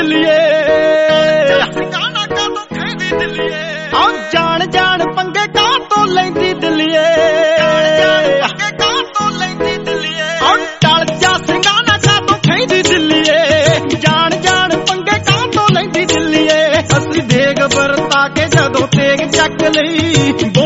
ਦਿੱਲੀਏ ਗਾਣਾ ਕਾਤੋਂ ਕਹਿੰਦੀ ਦਿੱਲੀਏ ਆ ਜਾਣ ਜਾਣ ਪੰਗੇ ਕਾਤੋਂ ਲੈਂਦੀ ਦਿੱਲੀਏ ਪੰਗੇ ਕਾਤੋਂ ਲੈਂਦੀ ਦਿੱਲੀਏ ਆ ਟਲ ਜਾ ਸਿੰਘਾਨਾ ਕਾਤੋਂ ਕਹਿੰਦੀ ਦਿੱਲੀਏ ਜਾਣ ਜਾਣ ਪੰਗੇ ਕਾਤੋਂ ਲੈਂਦੀ ਦਿੱਲੀਏ ਅਸੀਂ ਦੇਗ ਵਰਤਾ ਕੇ ਜਦੋਂ ਤੇਗ ਚੱਕ ਲਈ